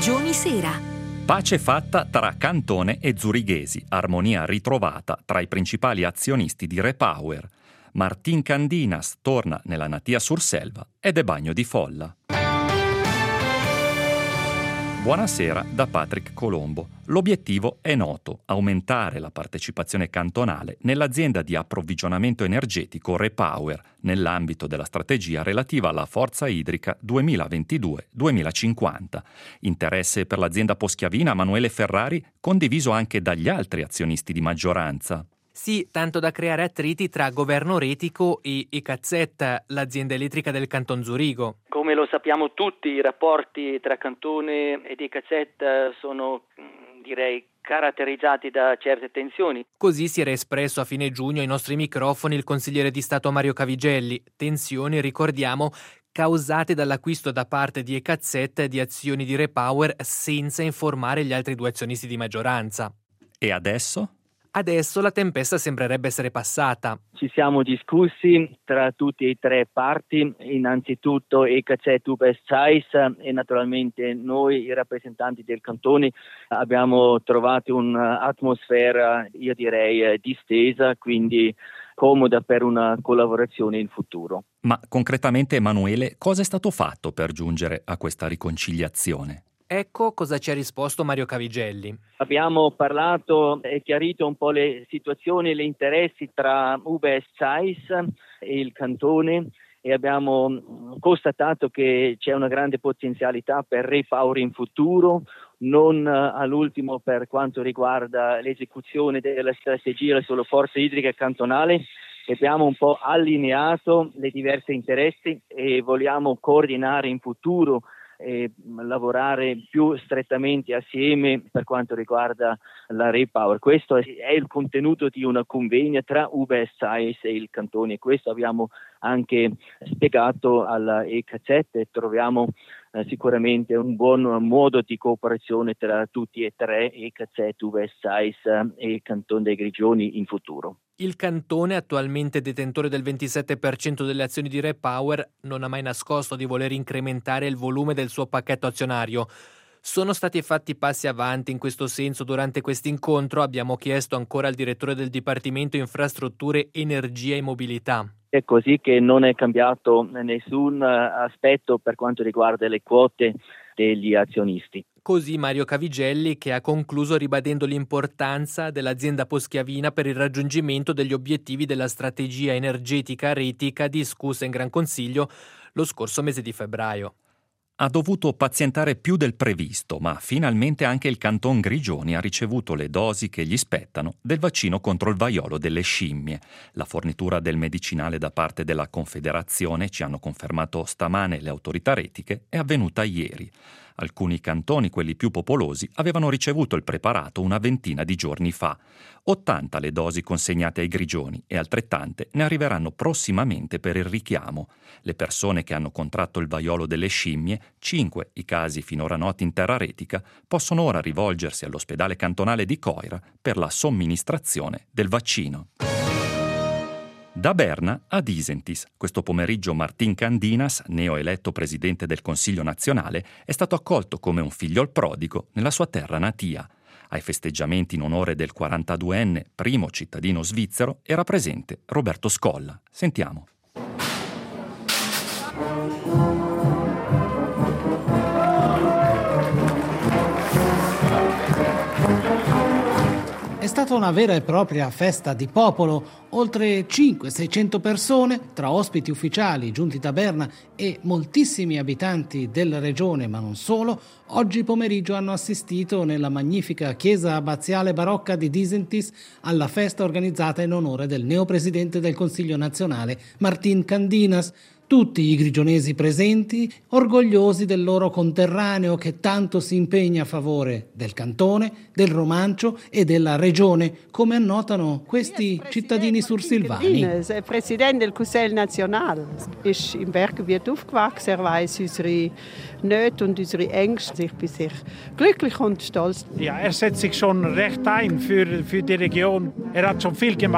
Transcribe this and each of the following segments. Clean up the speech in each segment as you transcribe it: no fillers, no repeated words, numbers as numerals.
Grigioni Sera. Pace fatta tra Cantone e Zurighesi, armonia ritrovata tra i principali azionisti di Repower. Martin Candinas torna nella Natia Surselva ed è bagno di folla. Buonasera da Patrick Colombo. L'obiettivo è noto: aumentare la partecipazione cantonale nell'azienda di approvvigionamento energetico Repower nell'ambito della strategia relativa alla forza idrica 2022-2050. Interesse per l'azienda poschiavina Manuele Ferrari, condiviso anche dagli altri azionisti di maggioranza. Sì, tanto da creare attriti tra Governo Retico e EKZ, l'azienda elettrica del Canton Zurigo. Come lo sappiamo tutti, i rapporti tra Cantone ed EKZ sono, direi, caratterizzati da certe tensioni. Così si era espresso a fine giugno ai nostri microfoni il consigliere di Stato Mario Cavigelli. Tensioni, ricordiamo, causate dall'acquisto da parte di EKZ di azioni di Repower senza informare gli altri due azionisti di maggioranza. E adesso? Adesso la tempesta sembrerebbe essere passata. Ci siamo discussi tra tutte e tre parti, innanzitutto EKZ UBS Zeiss e naturalmente noi, i rappresentanti del cantone, abbiamo trovato un'atmosfera, io direi, distesa, quindi comoda per una collaborazione in futuro. Ma concretamente, Emanuele, cosa è stato fatto per giungere a questa riconciliazione? Ecco cosa ci ha risposto Mario Cavigelli. Abbiamo parlato e chiarito un po' le situazioni e gli interessi tra UBS Zeiss e il cantone e abbiamo constatato che c'è una grande potenzialità per Repower in futuro, non all'ultimo per quanto riguarda l'esecuzione della strategia sulla forza idrica cantonale. Abbiamo un po' allineato le diverse interessi e vogliamo coordinare in futuro e lavorare più strettamente assieme per quanto riguarda la Repower. Questo è il contenuto di una convegno tra UBS Zeiss e il cantone. Questo abbiamo anche spiegato alla EKZ e troviamo sicuramente un buon modo di cooperazione tra tutti e tre, EKZ, UBS Zeiss e il Canton dei Grigioni in futuro. Il cantone, attualmente detentore del 27% delle azioni di Repower, non ha mai nascosto di voler incrementare il volume del suo pacchetto azionario. Sono stati fatti passi avanti in questo senso durante questo incontro. Abbiamo chiesto ancora al direttore del Dipartimento Infrastrutture, Energia e Mobilità. È così che non è cambiato nessun aspetto per quanto riguarda le quote degli azionisti. Così Mario Cavigelli, che ha concluso ribadendo l'importanza dell'azienda poschiavina per il raggiungimento degli obiettivi della strategia energetica retica discussa in Gran Consiglio lo scorso mese di febbraio. Ha dovuto pazientare più del previsto, ma finalmente anche il Canton Grigioni ha ricevuto le dosi che gli spettano del vaccino contro il vaiolo delle scimmie. La fornitura del medicinale da parte della Confederazione, ci hanno confermato stamane le autorità retiche, è avvenuta ieri. Alcuni cantoni, quelli più popolosi, avevano ricevuto il preparato una ventina di giorni fa. 80 le dosi consegnate ai Grigioni e altrettante ne arriveranno prossimamente per il richiamo. Le persone che hanno contratto il vaiolo delle scimmie, 5 i casi finora noti in terra retica, possono ora rivolgersi all'ospedale cantonale di Coira per la somministrazione del vaccino. Da Berna ad Isentis, questo pomeriggio Martin Candinas, neoeletto presidente del Consiglio nazionale, è stato accolto come un figliol prodigo nella sua terra natia. Ai festeggiamenti in onore del 42enne primo cittadino svizzero era presente Roberto Scolla. Sentiamo. È stata una vera e propria festa di popolo, oltre 500-600 persone, tra ospiti ufficiali giunti da Berna e moltissimi abitanti della regione, ma non solo, oggi pomeriggio hanno assistito nella magnifica chiesa abbaziale barocca di Disentis alla festa organizzata in onore del neopresidente del Consiglio nazionale, Martin Candinas. Tutti i grigionesi presenti, orgogliosi del loro conterraneo che tanto si impegna a favore del cantone, del romancio e della regione, come annotano questi cittadini sursilvani. Der Präsident del Consiglio National ist im Berggebiet aufgewachsen. Weiß unsere Nöte und unsere Ängste. Ich bin sehr glücklich und stolz. Ja, setzt sich schon recht ein für die Region. Hat schon viel gemacht.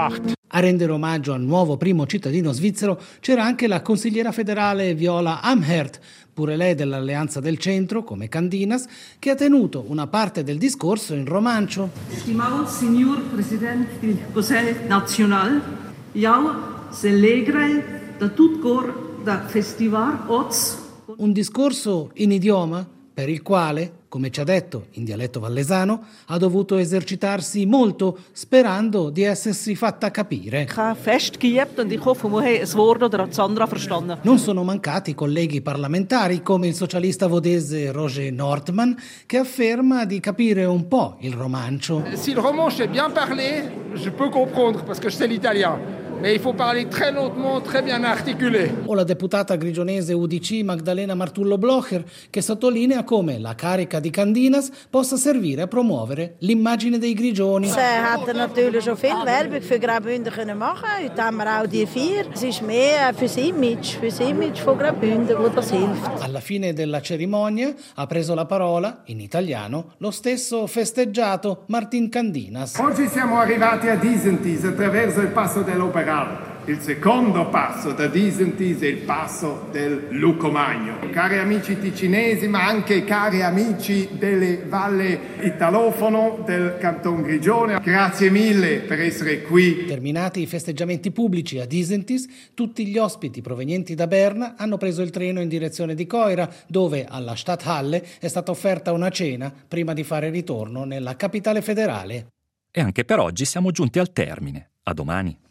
A rendere omaggio al nuovo primo cittadino svizzero c'era anche la consigliera federale Viola Amherd, pure lei dell'Alleanza del Centro, come Candinas, che ha tenuto una parte del discorso in romancio. Stimado signor Presidente del Consiglio Nazionale, io celebro da tutto cuore da festival oggi. Un discorso in idioma per il quale, come ci ha detto in dialetto vallesano, ha dovuto esercitarsi molto sperando di essersi fatta capire. Ich habe fest geübt und ich hoffe, wir haben ein Wort oder das andere verstanden. Non sono mancati colleghi parlamentari come il socialista vodese Roger Nordmann, che afferma di capire un po' il romancio. Si le romanche est bien parlé, je peux comprendre parce que je sais l'italien. Mais il faut parler très lentement, très bien articulé. O la deputata grigionese UDC Magdalena Martullo-Blocher, che sottolinea come la carica di Candinas possa servire a promuovere l'immagine dei grigioni. Sie hätten natürlich schon viel Werbung für Graubünden können machen. Heute haben wir auch die 4. Es ist mehr fürs Image von Graubünden, wo das hilft. Alla fine della cerimonia ha preso la parola, in italiano, lo stesso festeggiato Martin Candinas. Oggi siamo arrivati a Disentis attraverso il passo dell'Opera. Il secondo passo da Disentis è il passo del Lucomagno. Cari amici ticinesi, ma anche cari amici delle Valle Italofono del Canton Grigione, grazie mille per essere qui. Terminati i festeggiamenti pubblici a Disentis, tutti gli ospiti provenienti da Berna hanno preso il treno in direzione di Coira, dove alla Stadthalle è stata offerta una cena prima di fare ritorno nella capitale federale. E anche per oggi siamo giunti al termine. A domani.